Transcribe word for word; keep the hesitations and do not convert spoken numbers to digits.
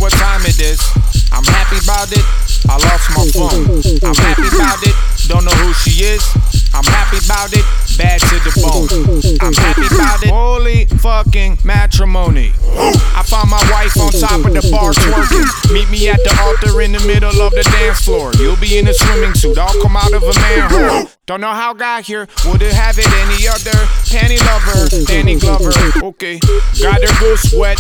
what time it is. I'm happy about it, I lost my phone. I'm happy about it, don't know who she is. I'm happy about it, bad to the bone. I'm happy about it, holy fucking matrimony. I found my wife on top of the bar twerking. Meet me at the altar in the middle of the dance floor. You'll be in a swimming suit, I'll come out of a manhole. Don't know how got here, would've have it any other. Panty lover, Danny Glover, okay. Got her goose wet,